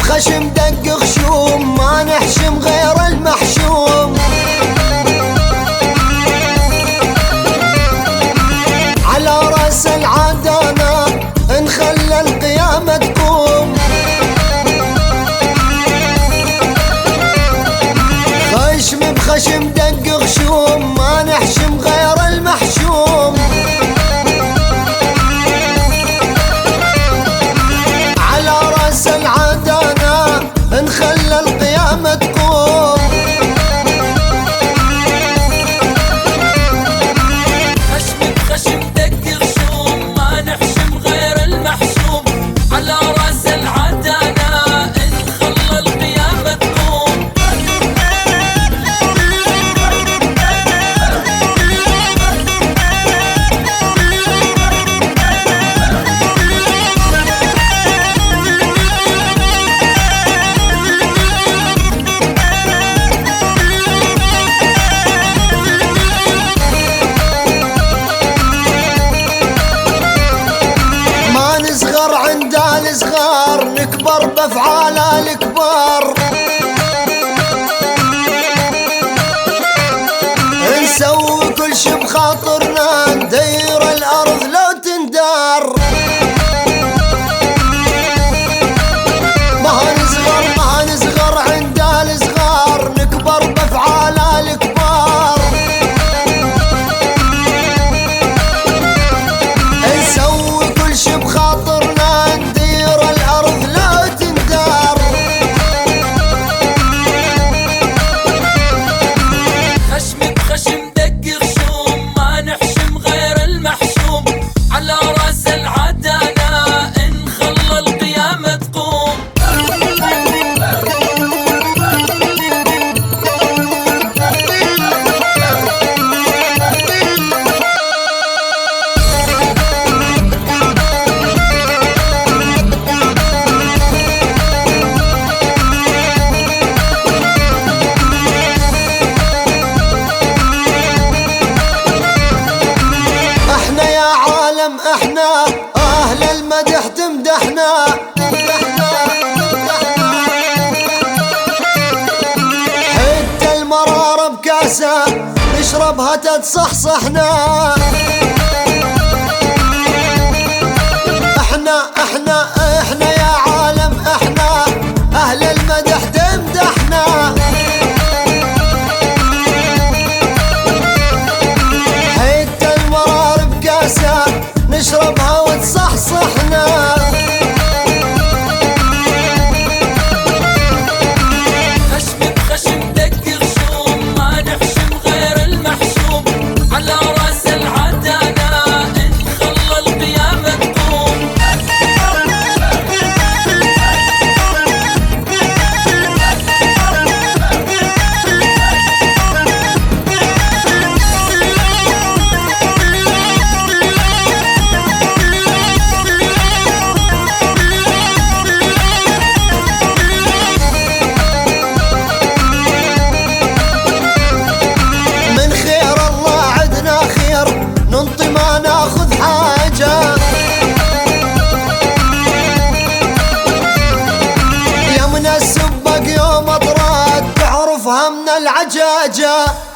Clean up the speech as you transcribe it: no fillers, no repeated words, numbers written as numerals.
بخشم دق خشوم ما نحشم غير المحشوم. على راس العدانة نخلى القيامة تقوم. خشم بخشم دق خشوم ما نحشم غير المحشوم. على راس العدانة نخلى القيامة تقوم. خشم بخشم دق خشوم ما نحشم غير المحشوم. على راس العدانة نخلى القيامة تقوم. عند الصغار نكبر بافعال الكبار. نسوي كل شي بخاطرنا ندير الارض لو تندار. ما نصغر عند الصغار نكبر بافعال الكبار. نسوي كل شي بخاطرنا ندير الأرض لا تندار. خشم بخشم دق خشوم ما نحشم غير المحشوم. على راس العدانة نخلى القيامة تقوم. احنا اهل المدح تمدحنا. حتى المرار بكاسة نشربها تتصحصحنا. احنا يا عالم احنا اهل المدح تمدحنا. حتى المرار بكاسة نشربها وتصحصحنا. خشم بخشم دق خشوم ما نحشم غير المحشوم. على راس العدانة نخلى القيامة تقوم. ننطي ما ناخذ حاجة. يا من السبق يوم اطراد تعرفها من العجاجة.